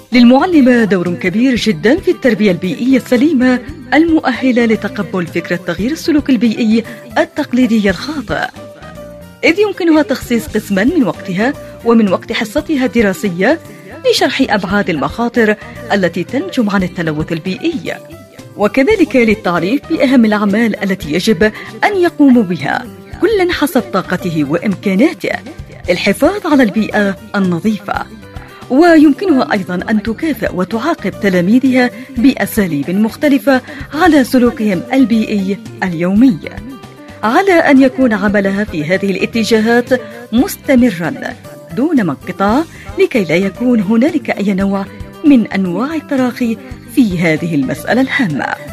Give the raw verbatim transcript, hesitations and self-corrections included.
للمعلمة دور كبير جدا في التربية البيئية السليمة المؤهلة لتقبل فكرة تغيير السلوك البيئي التقليدي الخاطئ، إذ يمكنها تخصيص قسما من وقتها ومن وقت حصتها الدراسية لشرح أبعاد المخاطر التي تنجم عن التلوث البيئي، وكذلك للتعريف بأهم الأعمال التي يجب أن يقوم بها كل حسب طاقته وإمكاناته الحفاظ على البيئة النظيفة. ويمكنها أيضا أن تكافئ وتعاقب تلاميذها بأساليب مختلفة على سلوكهم البيئي اليومي، على أن يكون عملها في هذه الاتجاهات مستمرا دون انقطاع لكي لا يكون هنالك أي نوع من أنواع التراخي في هذه المسألة الهامة.